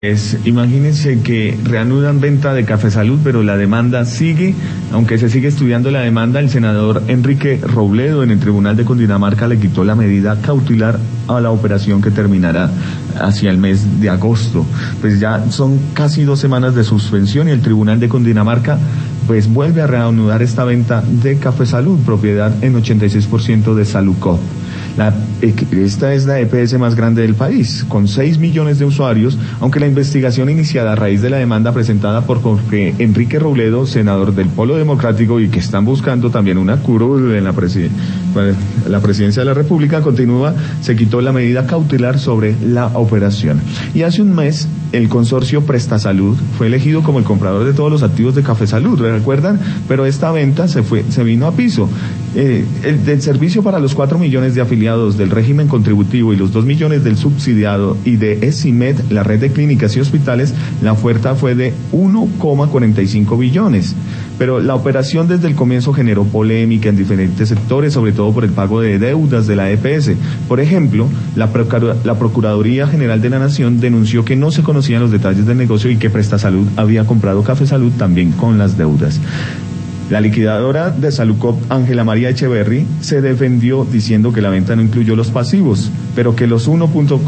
Imagínense que reanudan venta de Café Salud, pero la demanda sigue, aunque se sigue estudiando la demanda. El senador Enrique Robledo en el Tribunal de Cundinamarca le quitó la medida cautelar a la operación que terminará hacia el mes de agosto. Pues ya son casi 2 semanas de suspensión y el Tribunal de Cundinamarca pues vuelve a reanudar esta venta de Café Salud, propiedad en 86% de Salucop. Esta es la EPS más grande del país, con 6 millones de usuarios, aunque la investigación iniciada a raíz de la demanda presentada por Jorge Enrique Robledo, senador del Polo Democrático, y que están buscando también una curul en la presidencia de la República, continúa, se quitó la medida cautelar sobre la operación. Y hace un mes, el consorcio Prestasalud fue elegido como el comprador de todos los activos de Café Salud, ¿recuerdan? Pero esta venta se vino a piso. Del servicio para los 4 millones de afiliados del régimen contributivo y los 2 millones del subsidiado y de ESIMED, la red de clínicas y hospitales, la oferta fue de 1,45 billones. Pero la operación desde el comienzo generó polémica en diferentes sectores, sobre todo por el pago de deudas de la EPS. Por ejemplo, la Procuraduría General de la Nación denunció que no se conocían los detalles del negocio y que Prestasalud había comprado Café Salud también con las deudas. La liquidadora de Salucop, Ángela María Echeverry, se defendió diciendo que la venta no incluyó los pasivos, pero que los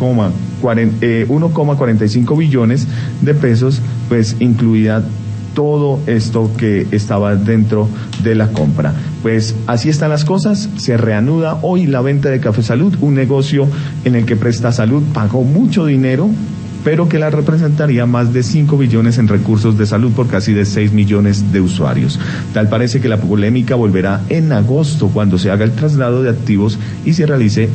1,45 billones de pesos pues incluía todo esto que estaba dentro de la compra. Pues así están las cosas, se reanuda hoy la venta de Café Salud, un negocio en el que Prestasalud pagó mucho dinero, pero que la representaría más de 5 billones en recursos de salud por casi de 6 millones de usuarios. Tal parece que la polémica volverá en agosto, cuando se haga el traslado de activos y se realice